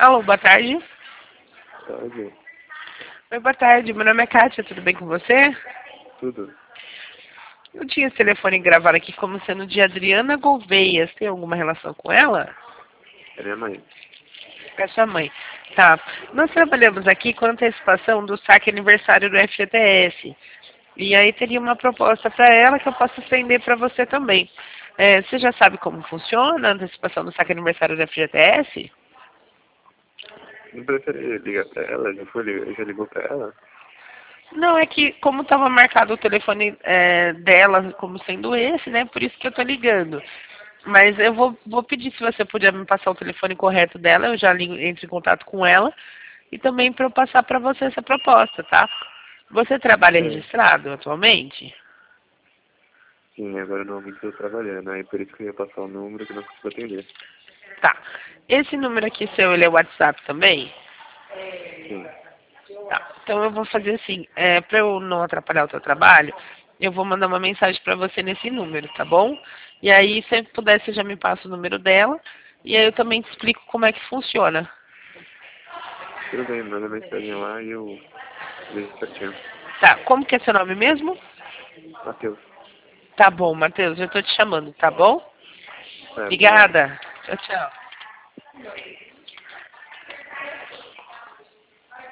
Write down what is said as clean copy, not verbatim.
Alô, boa tarde. Tarde. Oi, boa tarde. Meu nome é Kátia, tudo bem com você? Tudo. Eu tinha esse telefone gravado aqui como sendo de Adriana Gouveia. Você tem alguma relação com ela? É minha mãe. É sua mãe. Tá. Nós trabalhamos aqui com antecipação do saque aniversário do FGTS. E aí teria uma proposta para ela que eu posso estender para você também. Você já sabe como funciona a antecipação do saque aniversário do FGTS? Não prefere ligar pra ela? Já ligou pra ela? Não, é que como estava marcado o telefone dela como sendo esse, né? Por isso que eu tô ligando. Mas eu vou pedir se você puder me passar o telefone correto dela, eu já ligo, entro em contato com ela. E também para eu passar para você essa proposta, tá? Você trabalha É. registrado atualmente? Sim, agora no momento eu tô trabalhando, aí por isso que eu ia passar o número que não consigo atender. Tá. Esse número aqui seu, ele é WhatsApp também? Sim. Tá. Então eu vou fazer assim, para eu não atrapalhar o teu trabalho, eu vou mandar uma mensagem para você nesse número, tá bom? E aí, se puder, você já me passa o número dela. E aí eu também te explico como é que funciona. Tudo bem, manda mensagem lá e eu vejo certinho. Tá, como que é seu nome mesmo? Matheus. Tá bom, Matheus, eu tô te chamando, tá bom? Tá, obrigado. Obrigada. Tchau, tchau.